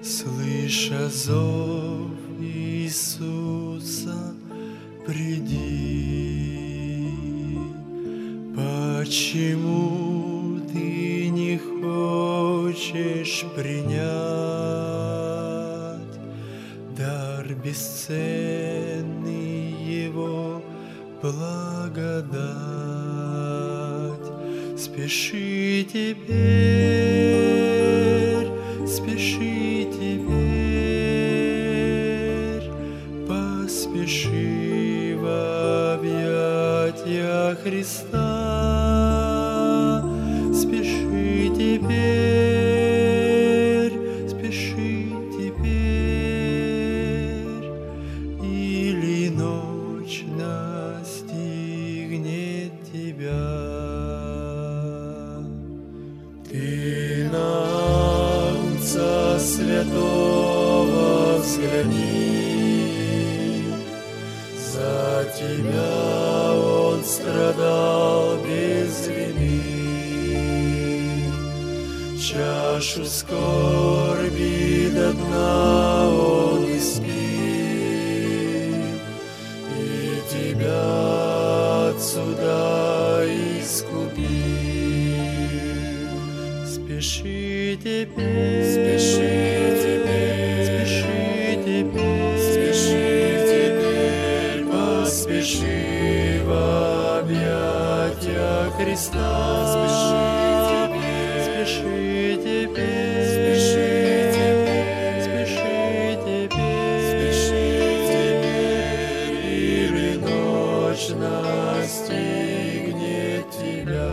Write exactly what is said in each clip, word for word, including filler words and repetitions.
Слыша зов Иисуса, приди. Почему ты не хочешь принять дар бесценный Его благодать? Спеши теперь, спеши теперь, поспеши в объятия Христа. Спеши теперь, спеши теперь, или ночь настигнет тебя. Ты на Агнца Святого взгляни, за тебя Он страдал без вины. Чашу скорби до дна Он испил, и тебя отсюда искупил. Спеши теперь, спеши теперь, спеши теперь, спеши теперь, поспеши в объятия Христа. Спеши теперь, спеши теперь, спеши теперь, спеши теперь, спеши теперь, или ночь настигнет тебя.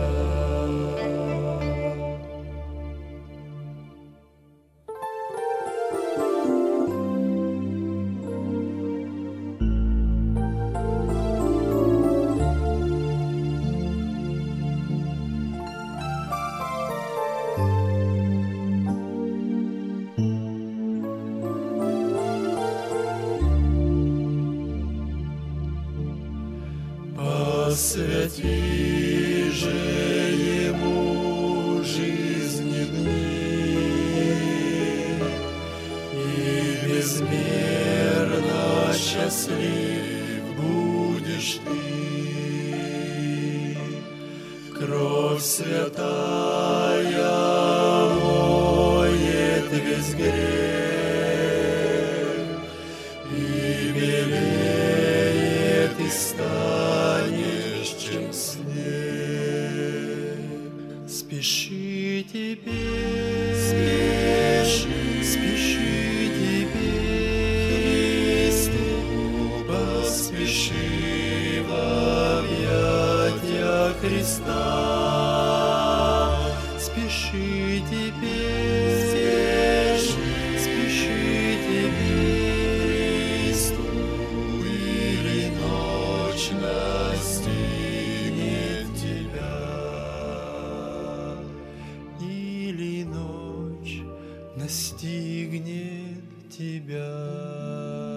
Посвяти же Ему жизни дни, и безмерно счастлив будешь ты. Кровь святая моет весь грех, и белеет и станешь, чем снег. Спеши теперь, спеши, спеши теперь, Христу, поспеши в объятия Христа. Спеши теперь, спеши, спеши теперь, Христу, или ночь настигнет тебя, или ночь настигнет тебя.